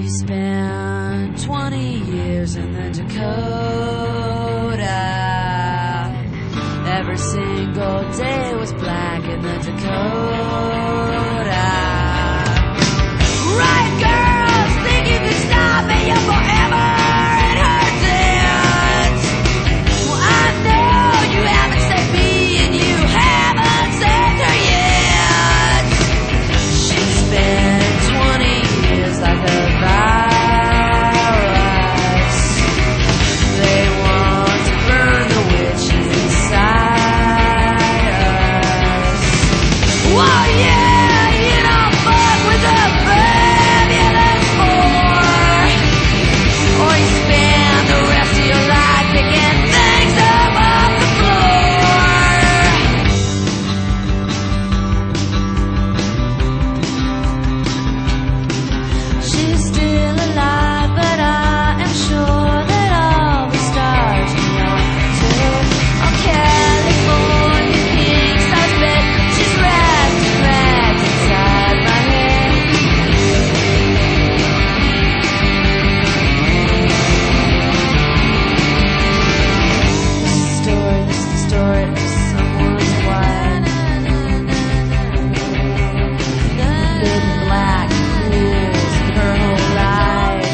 She spent 20 years in the Dakota. Every single day was black in the Dakota. Right, girls, think you can stop me? You're forever in her dance. Well, I know you haven't said me and you haven't said her yet. She spent 20 years like a virus. They want to burn the witches inside us. Whoa, yeah, you don't fuck with the fabulous four, or you spend the rest of your life picking things up off the floor. She's still alive, but I am sure that all the stars know too. On California King's size bed, she's wrapped in rags inside my head. This is the story of someone's wife. Big black rules her whole life.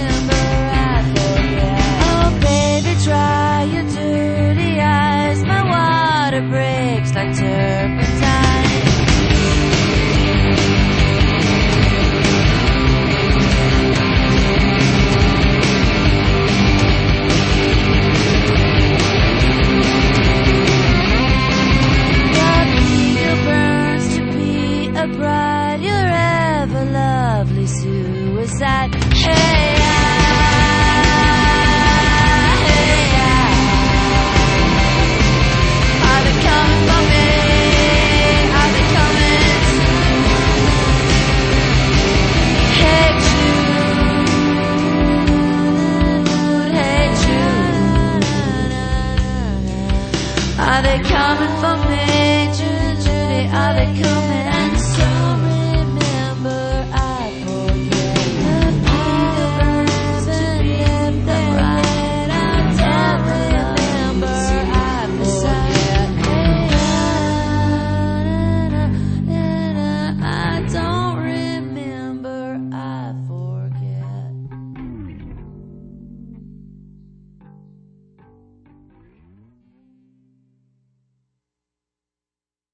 Oh baby, dry your dirty eyes. My water breaks like turpentine. Your needle burns to be a bride. Your ever lovely suicide. Hey, are they coming for me? Are they coming soon? Hey Jude, hey Jude, are they coming for me? Judy, are they coming?